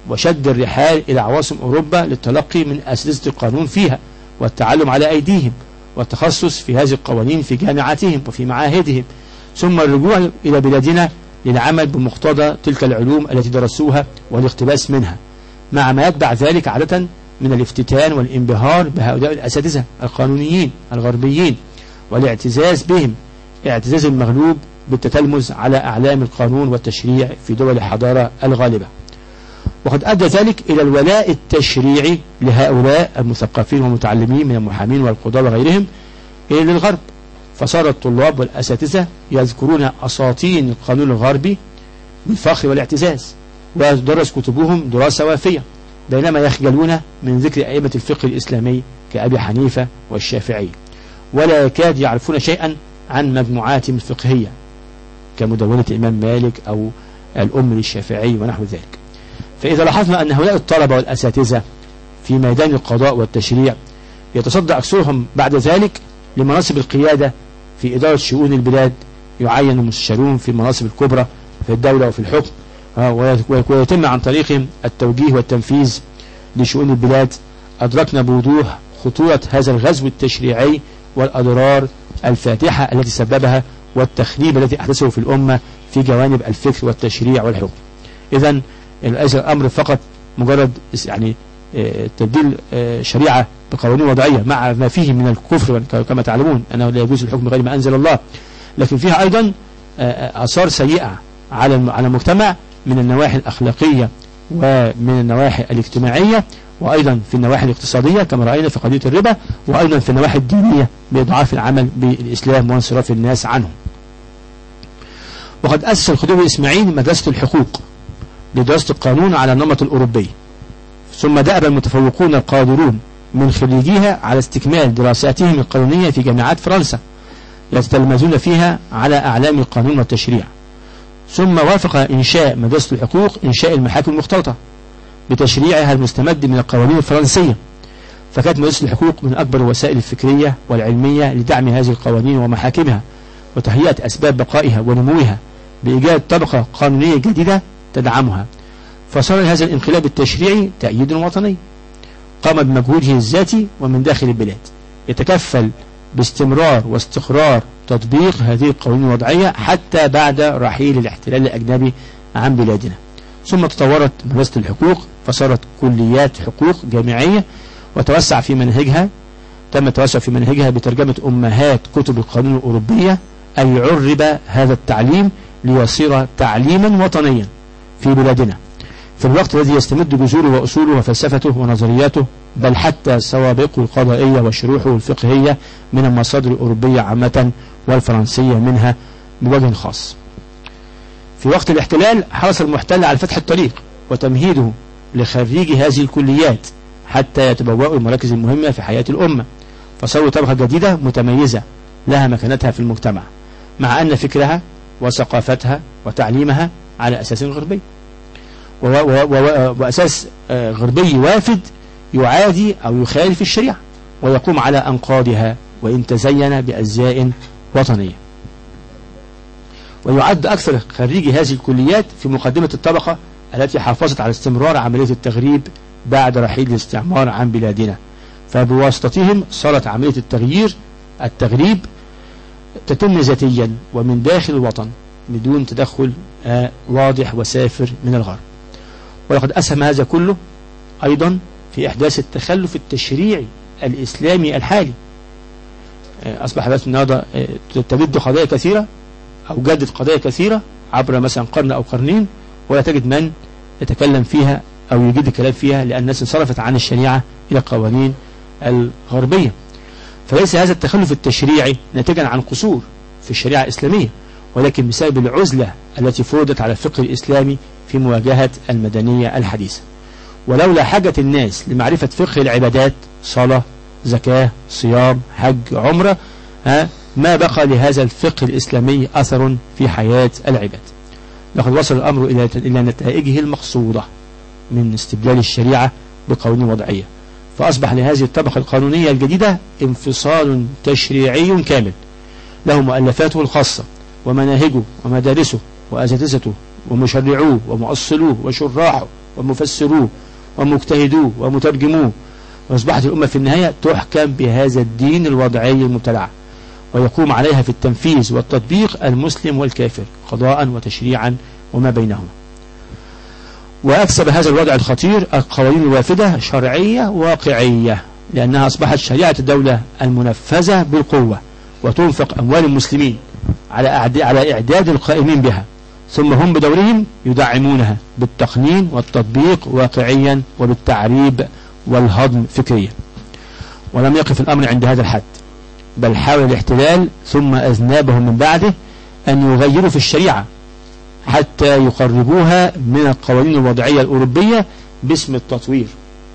وشد الرحال إلى عواصم أوروبا للتلقي من أساتذة القانون فيها والتعلم على أيديهم والتخصص في هذه القوانين في جامعاتهم وفي معاهدهم، ثم الرجوع إلى بلادنا للعمل بمقتضى تلك العلوم التي درسوها والاقتباس منها، مع ما يتبع ذلك عادة من الافتتان والانبهار بهؤلاء الأساتذة القانونيين الغربيين والاعتزاز بهم اعتزاز المغلوب بالتتلمذ على أعلام القانون والتشريع في دول الحضارة الغالبة. وقد أدى ذلك إلى الولاء التشريعي لهؤلاء المثقفين والمتعلمين من المحامين والقضاة وغيرهم للغرب، فصار الطلاب والأساتذة يذكرون أساطين القانون الغربي بالفخر والاعتزاز، ويدرس كتبهم دراسة وافية، بينما يخجلون من ذكر أئمة الفقه الإسلامي كأبي حنيفة والشافعي، ولا يكاد يعرفون شيئا عن مجموعاتهم الفقهية كمدونة الإمام مالك أو الأم للشافعي ونحو ذلك. فإذا لاحظنا أن هؤلاء الطلبة والأساتذة في ميدان القضاء والتشريع يتصدى أكثرهم بعد ذلك لمناصب القيادة في إدارة شؤون البلاد، يعين المستشارون في المناصب الكبرى في الدولة وفي الحكم، ويتم عن طريقهم التوجيه والتنفيذ لشؤون البلاد، أدركنا بوضوح خطورة هذا الغزو التشريعي والأضرار الفاتحة التي سببها والتخريب الذي أحدثه في الأمة في جوانب الفكر والتشريع والحكم. إذن الأمر فقط مجرد يعني تبديل شريعة بقوانين وضعية مع ما فيه من الكفر، كما تعلمون أنه لا يجوز الحكم بغير ما أنزل الله، لكن فيها أيضا آثار سيئة على على المجتمع من النواحي الأخلاقية ومن النواحي الاجتماعية، وأيضا في النواحي الاقتصادية كما رأينا في قضية الربا، وأيضا في النواحي الدينية بإضعاف العمل بالإسلام وانصراف الناس عنه. وقد أسس الخديوي إسماعيل مدرسة الحقوق لدراسة القانون على النمط الأوروبي، ثم دأب المتفوقون القادرون من خريجيها على استكمال دراساتهم القانونية في جامعات فرنسا يتتلمذون فيها على أعلام القانون والتشريع. ثم وافق إنشاء مدرسة الحقوق إنشاء المحاكم المختلطة بتشريعها المستمد من القوانين الفرنسية، فكانت مدرسة الحقوق من أكبر الوسائل الفكرية والعلمية لدعم هذه القوانين ومحاكمها وتهيئة أسباب بقائها ونموها بإيجاد طبقة قانونية جديدة تدعمها. فصار هذا الانقلاب التشريعي تأييد وطني قام بمجهوده الذاتي ومن داخل البلاد، يتكفل باستمرار واستقرار تطبيق هذه القوانين الوضعية حتى بعد رحيل الاحتلال الأجنبي عن بلادنا. ثم تطورت مدرسة الحقوق فصارت كليات حقوق جامعية، وتوسع في منهجها تم التوسع في منهجها بترجمة أمهات كتب القانون الأوروبية، أي عرب هذا التعليم ليصير تعليما وطنيا في بلادنا في الوقت الذي يستمد جذوره وأصوله وفلسفته ونظرياته، بل حتى سوابقه القضائية وشروحه الفقهية من المصادر الأوروبية عامة والفرنسية منها بوجه خاص. في وقت الاحتلال حرص المحتل على فتح الطريق وتمهيده لخريجي هذه الكليات حتى يتبوأوا المراكز المهمة في حياة الأمة، فصاروا طبقة جديدة متميزة لها مكانتها في المجتمع، مع أن فكرها وثقافتها وتعليمها على أساس غربي وأساس غربي وافد يعادي أو يخالف الشريعة ويقوم على أنقاضها وإن تزين بأزياء وطنية. ويعد أكثر خريجي هذه الكليات في مقدمة الطبقة التي حافظت على استمرار عملية التغريب بعد رحيل الاستعمار عن بلادنا، فبواسطتهم صارت عملية التغيير التغريب تتم ذاتيا ومن داخل الوطن بدون تدخل واضح وسافر من الغرب. ولقد أسهم هذا كله أيضا في إحداث التخلف التشريعي الإسلامي الحالي. أصبح بس النهارده تبد قضايا كثيرة أو جدد قضايا كثيرة عبر مثلا قرن أو قرنين، ولا تجد من يتكلم فيها أو يجد الكلام فيها، لأن الناس انصرفت عن الشريعة إلى القوانين الغربية. فليس هذا التخلف التشريعي ناتجا عن قصور في الشريعة الإسلامية، ولكن بسبب العزلة التي فرضت على الفقه الإسلامي في مواجهة المدنية الحديثة. ولولا حاجة الناس لمعرفة فقه العبادات صلاة زكاة صيام حج عمرة ها ما بقى لهذا الفقه الإسلامي أثر في حياة العباد. لقد وصل الأمر إلى إلى نتائجه المقصودة من استبدال الشريعة بقوانين وضعية، فأصبح لهذه الطبقة القانونية الجديدة انفصال تشريعي كامل له مؤلفاته الخاصة ومناهجه ومدارسه وأساتذته ومشرعوه ومؤصلوه وشراحه ومفسروه ومجتهدوه ومترجموه، وأصبحت الأمة في النهاية تحكم بهذا الدين الوضعي المبتدع، ويقوم عليها في التنفيذ والتطبيق المسلم والكافر قضاء وتشريعا وما بينهما. وأكسب هذا الوضع الخطير القوانين الوافدة شرعية واقعية، لأنها أصبحت شريعة الدولة المنفذة بالقوة، وتنفق أموال المسلمين على على إعداد القائمين بها، ثم هم بدورهم يدعمونها بالتقنين والتطبيق واقعيا وبالتعريب والهضم فكريا. ولم يقف الأمر عند هذا الحد، بل حاول الاحتلال ثم أذنابهم من بعده أن يغيروا في الشريعة حتى يقربوها من القوانين الوضعية الأوروبية باسم التطوير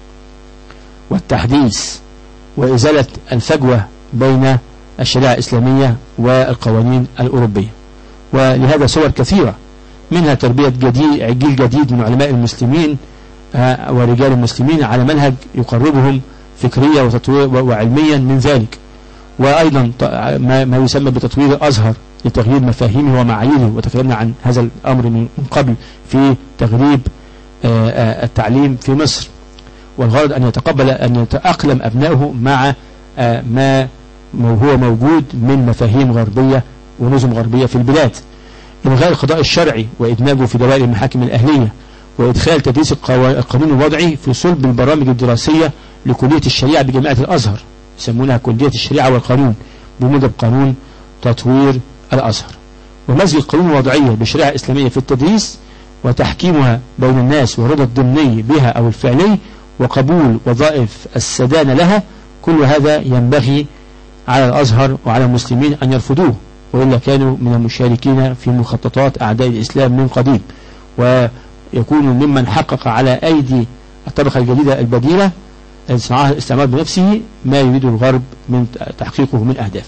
والتحديث وإزالة الفجوة بين الشريعة الإسلامية والقوانين الأوروبية. ولهذا صور كثيرة، منها تربية جديد جيل جديد من علماء المسلمين ورجال المسلمين على منهج يقربهم فكريا وتطوير وعلميا من ذلك، وأيضا ما يسمى بتطوير الأزهر لتغيير مفاهيمه ومعاييره، وتكلمنا عن هذا الأمر من قبل في تغريب التعليم في مصر، والغرض أن يتقبل أن يتأقلم أبنائه مع ما هو موجود من مفاهيم غربية ونظم غربية في البلاد. إلغاء القضاء الشرعي وإدماجه في دوائر المحاكم الأهلية، وإدخال تدريس القانون الوضعي في صلب البرامج الدراسية لكلية الشريعة بجامعة الأزهر، يسمونها كلية الشريعة والقانون بموجب قانون تطوير الأزهر. ومزج القانون الوضعية بالشريعة الإسلامية في التدريس وتحكيمها بين الناس والرضا الضمني بها أو الفعلي وقبول وظائف السدانة لها، كل هذا ينبغي على الأزهر وعلى المسلمين أن يرفضوه، وإلا كانوا من المشاركين في مخططات أعداء الإسلام من قديم، ويكونوا ممن حقق على أيدي الطبقة الجديدة البديلة صنعها الاستعمار بنفسه ما يريد الغرب من تحقيقه من أهداف.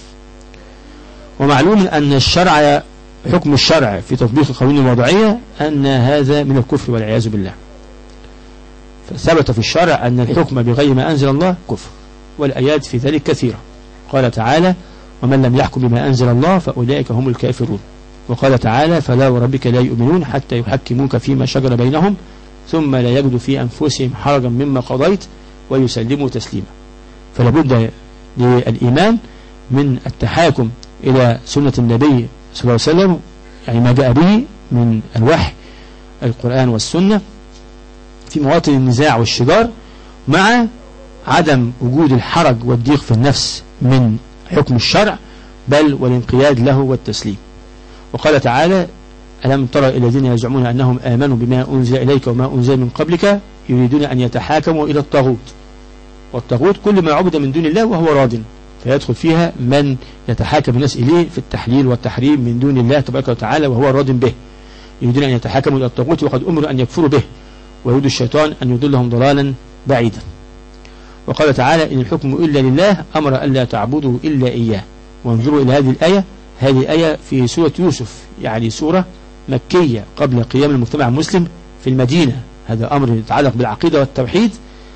ومعلوم أن الشرع حكم الشرع في تطبيق القوانين الوضعية أن هذا من الكفر والعياذ بالله، فثبت في الشرع أن الحكم بغير ما أنزل الله كفر، والآيات في ذلك كثيرة. قال تعالى: ومن لم يحكم بما أنزل الله فأولئك هم الكافرون. وقال تعالى: فلا وربك لا يؤمنون حتى يحكموك فيما شجر بينهم ثم لا يجدوا في أنفسهم حرجا مما قضيت ويسلموا تسليما. فلا بد للإيمان من التحاكم إلى سنة النبي صلى الله عليه وسلم، يعني ما جاء به من الوحي القرآن والسنة في مواطن النزاع والشجار، مع عدم وجود الحرج والضيق في النفس من حكم الشرع، بل والانقياد له والتسليم. وقال تعالى: ألم ترى إلى الذين يزعمون أنهم آمنوا بما أنزل إليك وما أنزل من قبلك يريدون أن يتحاكموا إلى الطاغوت. والطاغوت كل ما عبد من دون الله وهو راض، فيدخل فيها من يتحاكم الناس إليه في التحليل والتحريم من دون الله تبارك وتعالى وهو راض به. يريدون أن يتحاكموا إلى الطاغوت وقد أمروا أن يكفروا به، ويريد الشيطان أن يضلهم ضلالا بعيدا. وقال تعالى: إن الحكم إلا لله أمر ألا تعبدوا إلا إياه. وانظروا إلى هذه الآية، هذه الآية في سورة يوسف، يعني سورة مكية قبل قيام المجتمع المسلم في المدينة. هذا أمر يتعلق بالعقيدة والتوحيد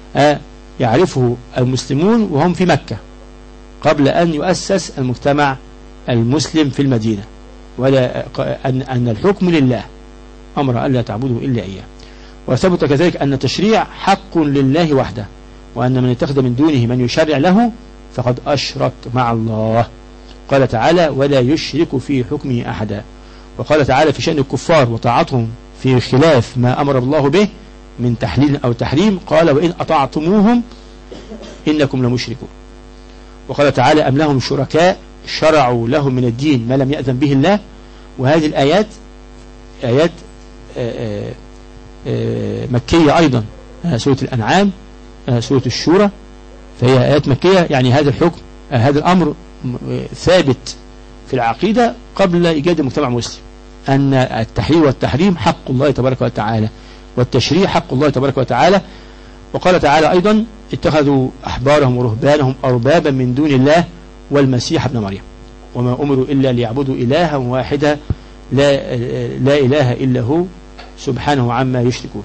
يعرفه المسلمون وهم في مكة قبل أن يؤسس المجتمع المسلم في المدينة، ولا أن, أن الحكم لله أمر ألا تعبدوا إلا إياه. وثبت كذلك أن التشريع حق لله وحده، وأن من اتخذ من دونه من يشرع له فقد أشرك مع الله. قال تعالى: ولا يشرك في حكمه أحدا. وقال تعالى في شأن الكفار وطاعتهم في خلاف ما أمر الله به من تحليل أو تحريم، قال: وإن أطعتموهم إنكم لمشركون. وقال تعالى: أم لهم شركاء شرعوا لهم من الدين ما لم يأذن به الله. وهذه الآيات آيات آآ آآ مكية أيضا، سورة الأنعام، سورة الشورى، فهي آيات مكية. يعني هذا الحكم هذا الأمر ثابت في العقيدة قبل إيجاد المجتمع المسلم، أن التحليل والتحريم حق الله تبارك وتعالى، والتشريع حق الله تبارك وتعالى. وقال تعالى أيضا: اتخذوا أحبارهم ورهبانهم أربابا من دون الله والمسيح ابن مريم وما أمروا إلا ليعبدوا إلها واحدا لا, لا إله إلا هو سبحانه عما يشركون.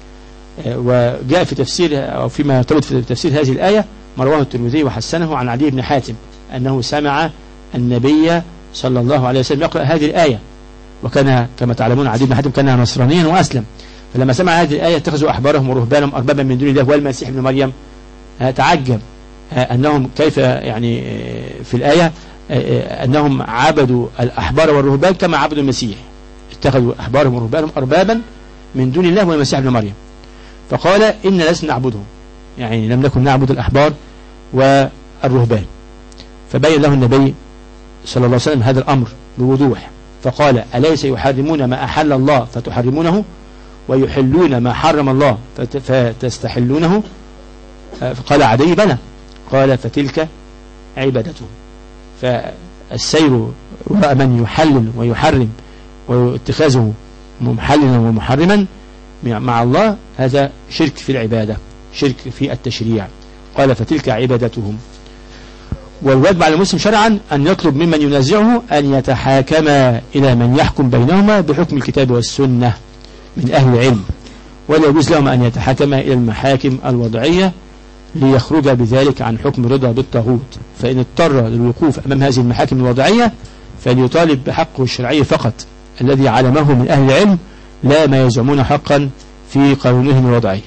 وجاء في تفسير أو فيما يرتبط في تفسير هذه الآية ما رواه الترمذي وحسنه عن عدي بن حاتم أنه سمع النبي صلى الله عليه وسلم يقرأ هذه الآية، وكان كما تعلمون عدي بن حاتم كان نصرانيا وأسلم، فلما سمع هذه الآية اتخذوا أحبارهم ورهبانهم أربابا من دون الله والمسيح ابن مريم تعجب أنهم كيف يعني في الآية أنهم عبدوا الأحبار والرهبان كما عبدوا المسيح، اتخذوا أحبارهم ورهبانهم أربابا من دون الله والمسيح ابن مريم. فقال إن لسنا نعبدهم، يعني لم نكن نعبد الأحبار والرهبان. فبين له النبي صلى الله عليه وسلم هذا الأمر بوضوح، فقال أليس يحرمون ما أحل الله فتحرمونه ويحلون ما حرم الله فتستحلونه؟ فقال عدي بلى. قال فتلك عبادتهم. فالسير وراء من يحلل ويحرم واتخاذه محللا ومحرما مع الله هذا شرك في العبادة، شرك في التشريع. قال فتلك عبادتهم. والواجب على المسلم شرعا أن يطلب ممن ينازعه أن يتحاكم إلى من يحكم بينهما بحكم الكتاب والسنة من أهل العلم، ولا يجوز لهم أن يتحاكم إلى المحاكم الوضعية ليخرج بذلك عن حكم رضا بالطاغوت. فإن اضطر للوقوف أمام هذه المحاكم الوضعية فليطالب بحقه الشرعي فقط الذي علمه من أهل العلم، لا ما يزعمون حقا في قانونهم الوضعي.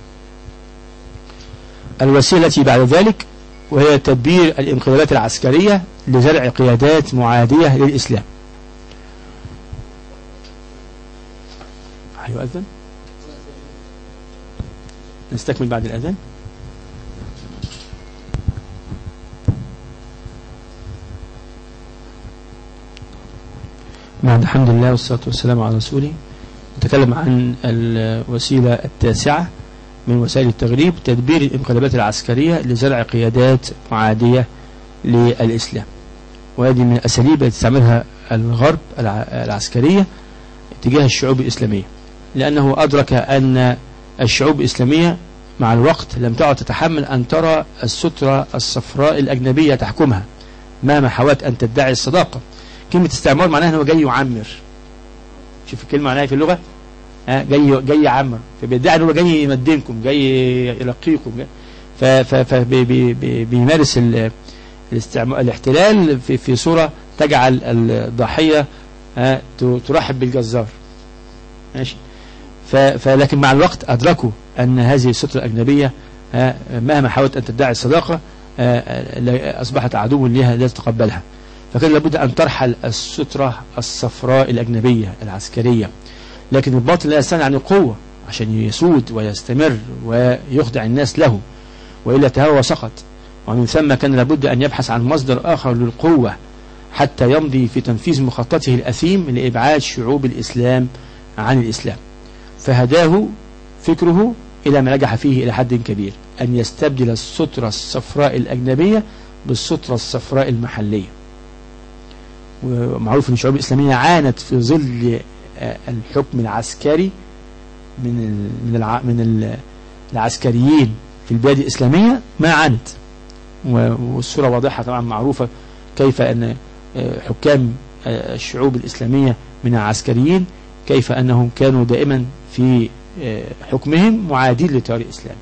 الوسيلة التي بعد ذلك وهي تدبير الانقلابات العسكرية لزرع قيادات معادية للإسلام. هيؤذن؟ نستكمل بعد الأذان. بعد الحمد لله والصلاة والسلام على رسوله. نتكلم عن الوسيلة التاسعة من وسائل التغريب، تدبير الانقلابات العسكرية لزرع قيادات معادية للإسلام. وهذه من الأساليب التي تستعملها الغرب العسكرية تجاه الشعوب الإسلامية، لأنه أدرك أن الشعوب الإسلامية مع الوقت لم تعد تتحمل أن ترى السترة الصفراء الأجنبية تحكمها مهما حاولت أن تدعي الصداقة. كلمة استعمار معناها أنه جاي يعمر. شوف الكلمة معناها في اللغة، ها جاي جاي يعمر، فبيدعي أنه جاي يمدنكم، جاي يلقيكم، فبيمارس الاحتلال في في صورة تجعل الضحية ترحب بالجزار. ماشي. فلكن مع الوقت أدركوا أن هذه السترة الأجنبية مهما حاولت أن تدعي الصداقة أصبحت عدو لها لا تتقبلها. فكان لابد أن ترحل السترة الصفراء الأجنبية العسكرية. لكن الباطل لا يستغني عن القوة عشان يسود ويستمر ويخدع الناس له، وإلا تهوى وسقط. ومن ثم كان لابد أن يبحث عن مصدر آخر للقوة حتى يمضي في تنفيذ مخططه الأثيم لإبعاد شعوب الإسلام عن الإسلام. فهداه فكره إلى ما نجح فيه إلى حد كبير، أن يستبدل السترة الصفراء الأجنبية بالسترة الصفراء المحلية. ومعروف أن الشعوب الإسلامية عانت في ظل الحكم العسكري من من من العسكريين في البلاد الإسلامية ما عانت. والصورة واضحة طبعا معروفة كيف أن حكام الشعوب الإسلامية من العسكريين كيف أنهم كانوا دائما في حكمهم معادين لتيار الإسلام.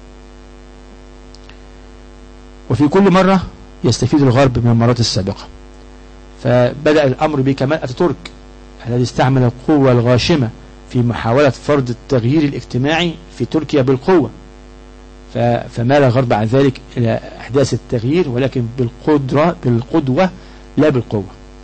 وفي كل مرة يستفيد الغرب من المرات السابقة. فبدأ الأمر بكمال أتاتورك الذي استعمل القوة الغاشمة في محاولة فرض التغيير الاجتماعي في تركيا بالقوة. فمال الغرب عن ذلك إلى إحداث التغيير ولكن بالقدرة بالقدوة لا بالقوة،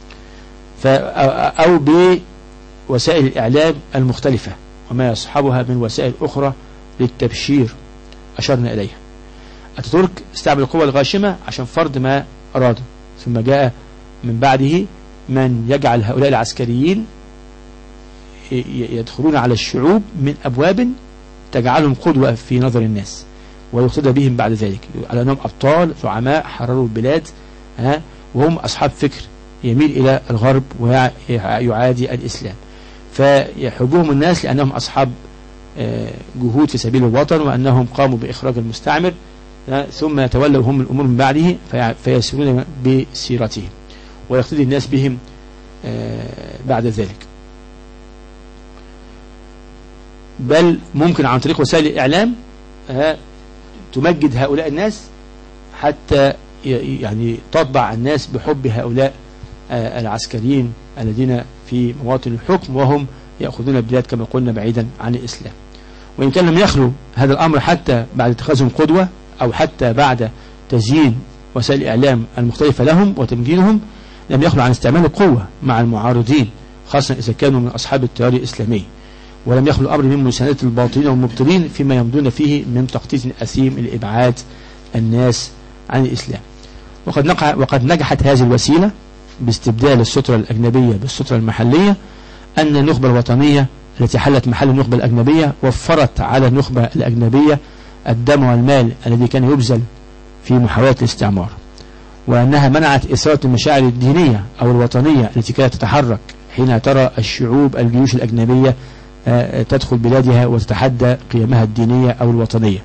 أو بوسائل الإعلام المختلفة وما يصحبها من وسائل أخرى للتبشير أشرنا إليها. أتاتورك استعمل القوة الغاشمة عشان فرض ما أراده، ثم جاء من بعده من يجعل هؤلاء العسكريين يدخلون على الشعوب من أبواب تجعلهم قدوة في نظر الناس ويقتدى بهم بعد ذلك على أنهم أبطال زعماء حرروا البلاد، ها وهم أصحاب فكر يميل إلى الغرب ويعادي الإسلام. فيحبهم الناس لأنهم أصحاب جهود في سبيل الوطن وأنهم قاموا بإخراج المستعمر، ثم يتولوا هم الأمور من بعده فيسيرون بسيرتهم ويقتدي الناس بهم بعد ذلك. بل ممكن عن طريق وسائل الإعلام تمجد هؤلاء الناس حتى يعني تطبع الناس بحب هؤلاء العسكريين الذين في مواطن الحكم وهم يأخذون البلاد كما قلنا بعيدا عن الإسلام. وإن كان لم يخلو هذا الأمر حتى بعد اتخاذهم قدوة أو حتى بعد تزيين وسائل الإعلام المختلفة لهم وتمجيدهم، لم يخلو عن استعمال القوة مع المعارضين، خاصة إذا كانوا من أصحاب التيار الإسلامي، ولم يخلو الأمر من مساندة الباطلين والمبطلين فيما يمضون فيه من تخطيط أثيم لإبعاد الناس عن الإسلام. وقد, نقع وقد نجحت هذه الوسيلة باستبدال السترة الأجنبية بالسترة المحلية، أن النخبة الوطنية التي حلت محل النخبة الأجنبية وفرت على النخبة الأجنبية الدم والمال الذي كان يبذل في محاولة الاستعمار، وأنها منعت إثارة المشاعر الدينية أو الوطنية التي كانت تتحرك حين ترى الشعوب الجيوش الأجنبية تدخل بلادها وتتحدى قيمها الدينية أو الوطنية،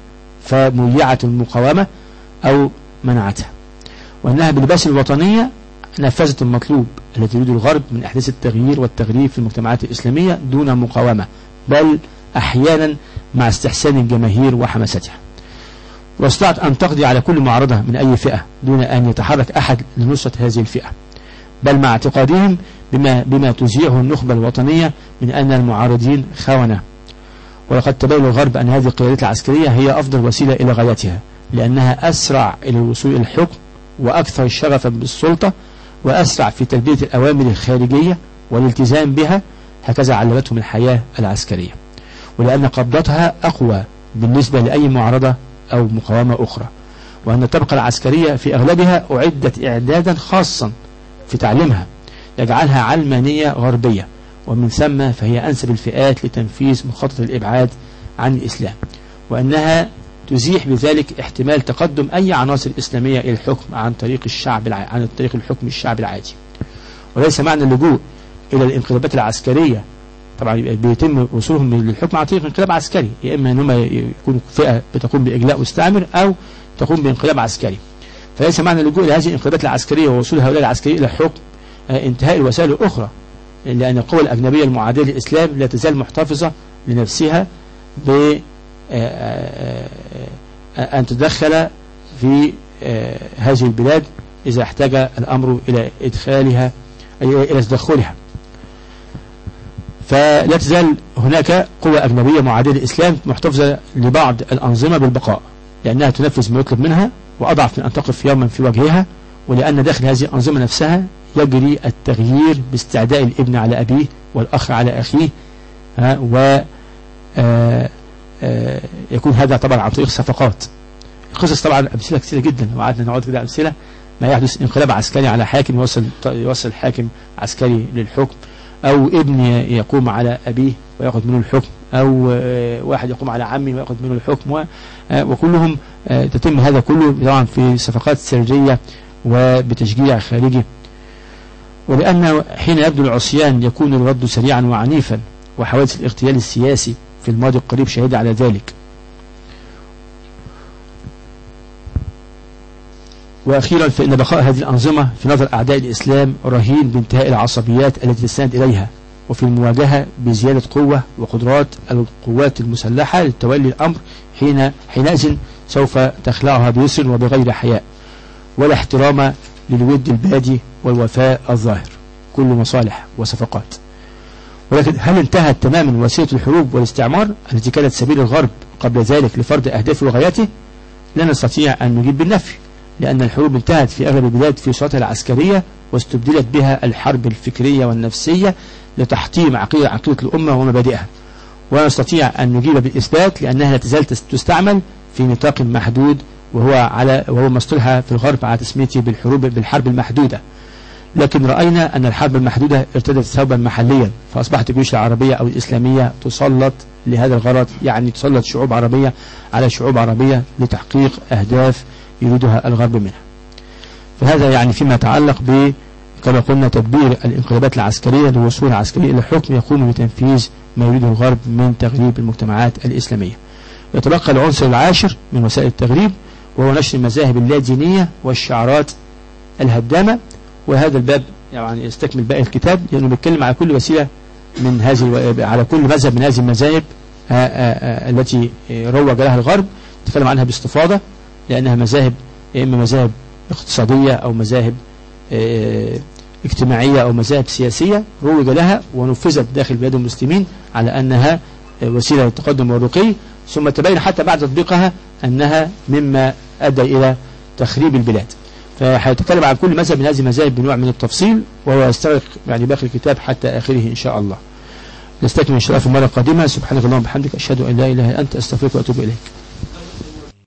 فميعت المقاومة أو منعتها. وأنها بلباس الوطنية نفذت المطلوب الذي يريد الغرب من إحداث التغيير والتغريب في المجتمعات الإسلامية دون مقاومة، بل أحيانا مع استحسان الجماهير وحماستها. واستطاعت أن تقضي على كل معارضة من أي فئة دون أن يتحرك أحد لنصرة هذه الفئة، بل مع اعتقادهم بما, بما تذيعه النخبة الوطنية من أن المعارضين خونة. ولقد تبين الغرب أن هذه القيادات العسكرية هي أفضل وسيلة إلى غايتها، لأنها أسرع إلى الوصول إلى الحكم وأكثر شغفا بالسلطة وأسرع في تلبية الأوامر الخارجية والالتزام بها، هكذا علمتهم الحياة العسكرية، ولأن قبضتها أقوى بالنسبة لأي معارضة أو مقاومة أخرى، وأن الطبقة العسكرية في أغلبها أعدت إعدادا خاصا في تعليمها يجعلها علمانية غربية، ومن ثم فهي أنسب الفئات لتنفيذ مخطط الإبعاد عن الإسلام، وأنها تزيح بذلك احتمال تقدم أي عناصر إسلامية إلى الحكم عن طريق الشعب الع... عن طريق الحكم الشعب العادي. وليس معنى اللجوء إلى الانقلابات العسكرية، طبعا بيتم وصولهم للحكم عن طريق انقلاب عسكري، يا إما أنهم يكونوا فئة بتقوم بإجلاء مستعمر أو تقوم بانقلاب عسكري. فليس معنى اللجوء إلى هذه الانقلابات العسكرية ووصول هؤلاء العسكريين إلى الحكم انتهاء الوسائل الأخرى، لأن القوى الأجنبية المعادية للإسلام لا تزال محتفظة لنفسها ب أن تدخل في هذه البلاد إذا احتاج الأمر إلى إدخالها إلى تدخلها. فلا تزال هناك قوى أجنبية معادية للإسلام محتفظة لبعض الأنظمة بالبقاء، لأنها تنفذ ما يطلب منها وأضعف من أن تقف يوما في وجهها، ولأن داخل هذه الأنظمة نفسها يجري التغيير باستعداء الابن على أبيه والأخ على أخيه، و يكون هذا طبعا عن طريق صفقات. القصص طبعا أمثلة كثيرة جدا، وقعدنا نقعد كده أمثلة ما يحدث انقلاب عسكري على حاكم يوصل يوصل حاكم عسكري للحكم، أو ابن يقوم على أبيه ويأخذ منه الحكم، أو واحد يقوم على عمه ويأخذ منه الحكم، وكلهم تتم هذا كله طبعا في صفقات سرية وبتشجيع خارجي. ولأن حين يبدو العصيان يكون الرد سريعا وعنيفا، وحوادث الاغتيال السياسي في الماضي القريب شهد على ذلك. وأخيرا فإن بقاء هذه الأنظمة في نظر أعداء الإسلام رهين بانتهاء العصبيات التي تستند إليها، وفي المواجهة بزيادة قوة وقدرات القوات المسلحة للتولي الأمر، حين حينئذ سوف تخلعها بيسر وبغير حياء، ولا احترام للود البادي والوفاء الظاهر، كل مصالح وصفقات. ولكن هل انتهت تماما وسيلة الحروب والاستعمار التي كانت سبيل الغرب قبل ذلك لفرض أهدافه وغاياته؟ لا نستطيع أن نجيب بالنفي، لأن الحروب انتهت في أغلب البلاد في صورتها العسكرية، واستبدلت بها الحرب الفكرية والنفسية لتحطيم عقيدة عقيدة الأمة ومبادئها. ولا نستطيع أن نجيب بالإثبات، لأنها لا تزال تستعمل في نطاق محدود، وهو على وهو ما اصطلح في الغرب على تسميته بالحروب بالحرب المحدودة. لكن رأينا أن الحرب المحدودة ارتدت ثوبا محليا، فأصبحت الجيوش العربية أو الإسلامية تسلط لهذا الغرض، يعني تسلط شعوب عربية على شعوب عربية لتحقيق أهداف يريدها الغرب منها. فهذا يعني فيما يتعلق ب كما قلنا تدبير الانقلابات العسكرية للوصول العسكري إلى الحكم يقوم بتنفيذ ما يريده الغرب من تغريب المجتمعات الإسلامية. يتبقى العنصر العاشر من وسائل التغريب، وهو نشر المذاهب اللادينية والشعارات الهدامة. وهذا الباب يعني يستكمل باقي الكتاب، لأنه بيتكلم على كل وسيلة من هذه على كل مذهب من هذه المذاهب التي روج لها الغرب، تكلم عنها باستفاضة، لأنها مذاهب إما مذاهب اقتصادية أو مذاهب اجتماعية أو مذاهب سياسية روج لها ونفذت داخل بلاد المسلمين على أنها وسيلة للتقدم والرقي، ثم تبين حتى بعد تطبيقها أنها مما أدى إلى تخريب البلاد. فهيتكلم عن كل مذهب من هذه المذاهب بنوع من التفصيل، وهو يستغرق يعني باقي الكتاب حتى آخره إن شاء الله. نستكمل إن شاء الله في المرة القادمة. سبحانك اللهم وبحمدك، أشهد أن لا إله إلا أنت، أستغفرك وأتوب إليك.